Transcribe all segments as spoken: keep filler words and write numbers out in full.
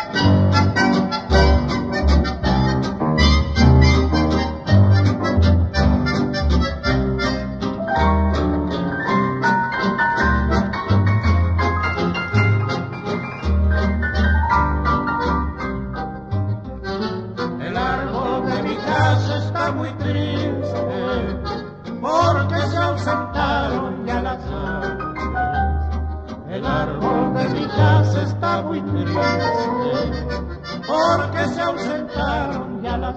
Muy triste porque se ausentaron ya las aves. El árbol de mi casa está muy triste porque se ausentaron ya las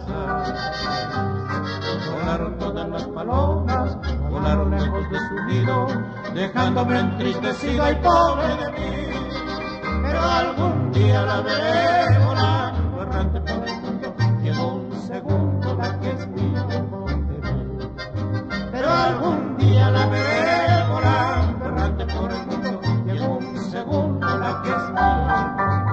aves. Volaron todas las palomas, volaron lejos de su nido, dejándome entristecido y pobre de mí. Pero algún día la veré volando errante por el mundo, y en un segundo la que es mía volveré. Pero algún día la veré volando errante por el mundo, y en un segundo la que es mía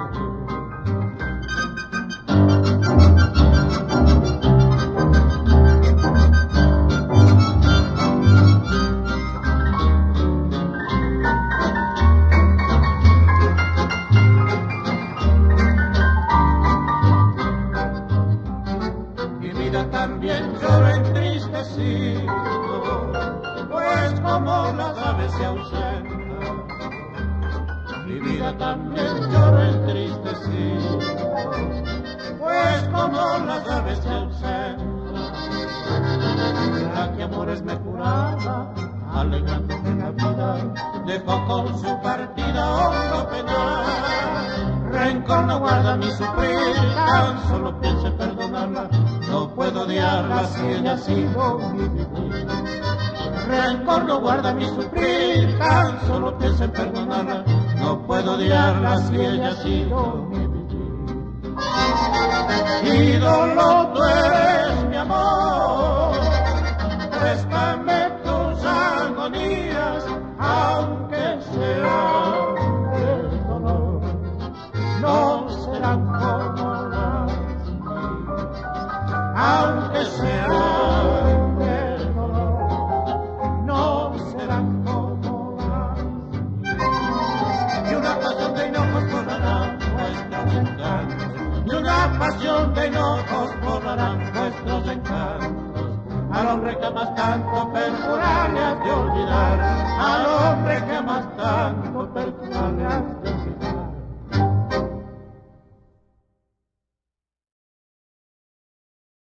también lloro entristecido, pues como las aves se ausentan. Mi vida también lloro entristecido, pues como las aves se ausentan. La que amores me curaba, alegrándome la vida, dejó con su partida hondo penar. Rencor no guarda mi sufrir, tan solo pienso en perdonarla. No puedo odiarla si ella ha sido mi vivir. Rencor no guarda mi sufrir, tan solo pienso en perdonarla. No puedo odiarla si ella ha sido mi vivir. Ídolo, tú eres mi amor, préstame tus agonías, aunque sea el dolor, no serán como las mías, aunque sea el dolor, no serán como las mías. Y una pasión de enojos borrarán vuestros encantos, y una pasión de enojos borrarán vuestros encantos. Al hombre que amas tanto, perjurarle has de olvidar. Al hombre que amas tanto, perjurarle has de olvidar.